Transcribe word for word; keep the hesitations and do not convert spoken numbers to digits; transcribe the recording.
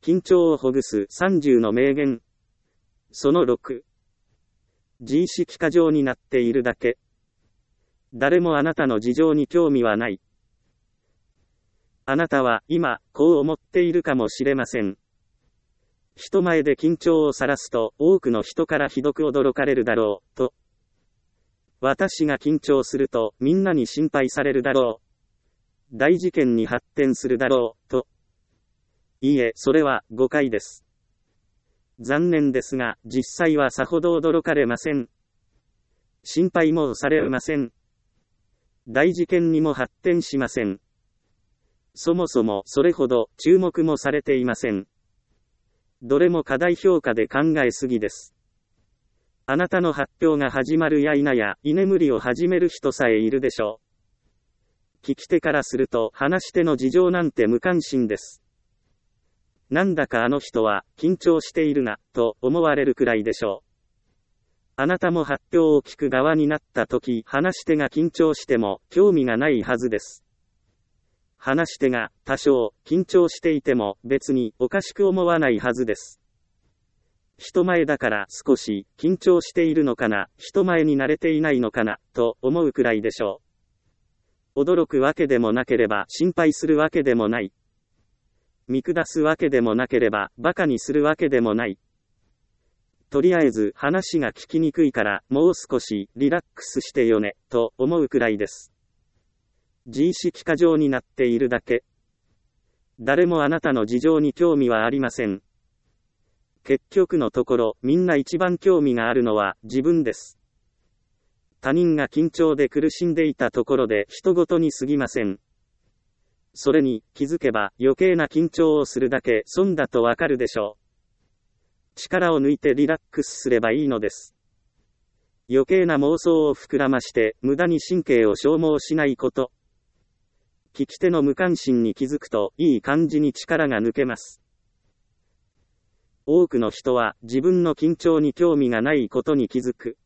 緊張をほぐすさんじゅうの名言。そのろく。自意識過剰になっているだけ。誰もあなたの事情に興味はない。あなたは今、こう思っているかもしれません。人前で緊張を晒すと多くの人からひどく驚かれるだろう、と。私が緊張するとみんなに心配されるだろう。大事件に発展するだろう、と。いいえ、それは誤解です。残念ですが、実際はさほど驚かれません。心配もされません。大事件にも発展しません。そもそもそれほど注目もされていません。どれも過大評価で考えすぎです。あなたの発表が始まるや否や、居眠りを始める人さえいるでしょう。聞き手からすると話し手の事情なんて無関心です。なんだかあの人は緊張しているな、と思われるくらいでしょう。あなたも発表を聞く側になった時、話し手が緊張しても興味がないはずです。話し手が多少緊張していても別におかしく思わないはずです。人前だから少し緊張しているのかな、人前に慣れていないのかな、と思うくらいでしょう。驚くわけでもなければ心配するわけでもない。見下すわけでもなければ馬鹿にするわけでもない。とりあえず話が聞きにくいからもう少しリラックスしてよね、と思うくらいです。自意識過剰になっているだけ。誰もあなたの事情に興味はありません。結局のところ、みんな一番興味があるのは自分です。他人が緊張で苦しんでいたところで人ごとに過ぎません。それに気づけば余計な緊張をするだけ損だとわかるでしょう。力を抜いてリラックスすればいいのです。余計な妄想を膨らまして無駄に神経を消耗しないこと。聞き手の無関心に気づくといい感じに力が抜けます。多くの人は自分の緊張に興味がないことに気づく。